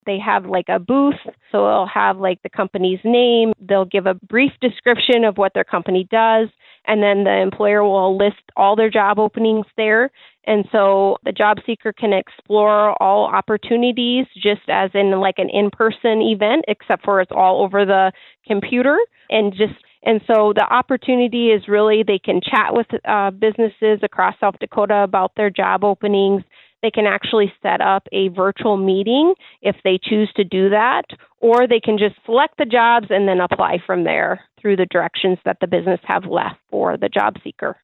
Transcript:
They have like a booth, so it'll have like the company's name. They'll give a brief description of what their company does, and then the employer will list all their job openings there. And so the job seeker can explore all opportunities just as in like an in-person event, except for it's all over the computer. And so the opportunity is really they can chat with businesses across South Dakota about their job openings. They can actually set up a virtual meeting if they choose to do that, or they can just select the jobs and then apply from there through the directions that the business have left for the job seeker.